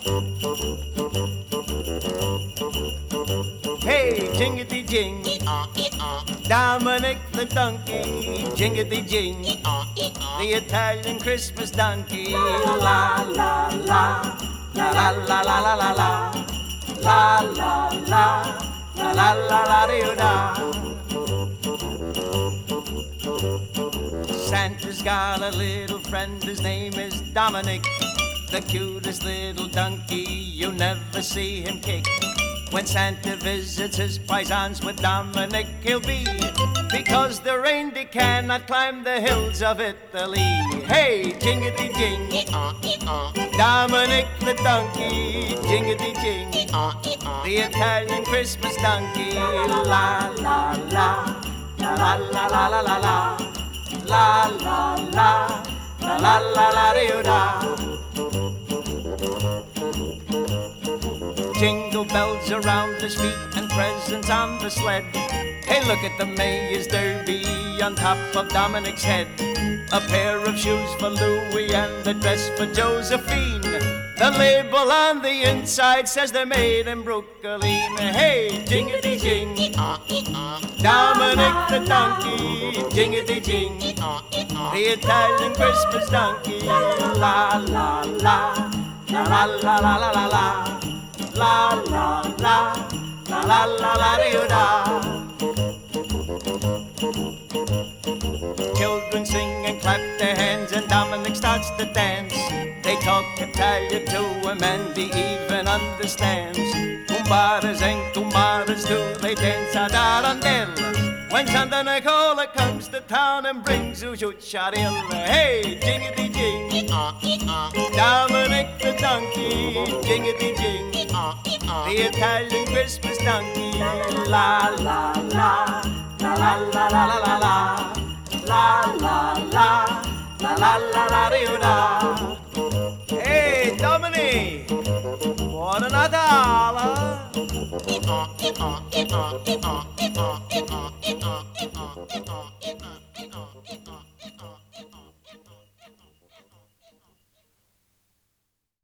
Hey, jingity jing, Dominic the donkey, jingity jing, the Italian Christmas donkey. La la la, la la la la la la la, la la la, la la la la da. Santa's got a little friend, his name is Dominic, the cutest little donkey, you'll never see him kick. When Santa visits his paisans with Dominic he'll be, because the reindeer cannot climb the hills of Italy. Hey, jingity jing, Dominic the donkey, jingity jing, the Italian Christmas donkey. La la la, la la la la la la la, la la la, la la la la da. Jingle bells around his feet and presents on the sled. Hey, look at the Mayor's Derby on top of Dominic's head. A pair of shoes for Louis and a dress for Josephine. The label on the inside says they're made in Brooklyn. Hey, jingity jing, Dominic the donkey, jingity jing, the Italian Christmas donkey. La la la, la la la la la la. La la la, la la la la da. Children sing and clap their hands and Dominic starts to dance. They talk Italian to him and he even understands. Kumbaras and kumbaras too, they dance a darandelle. When Santa Nicola comes to town and brings you chucciarella. Hey, jingity jing, Dominic the donkey, jingity jing, the Italian Christmas donkey. La la la, la la la la la la, la la la, la la la la da. Hey, Dominic, buon Natale!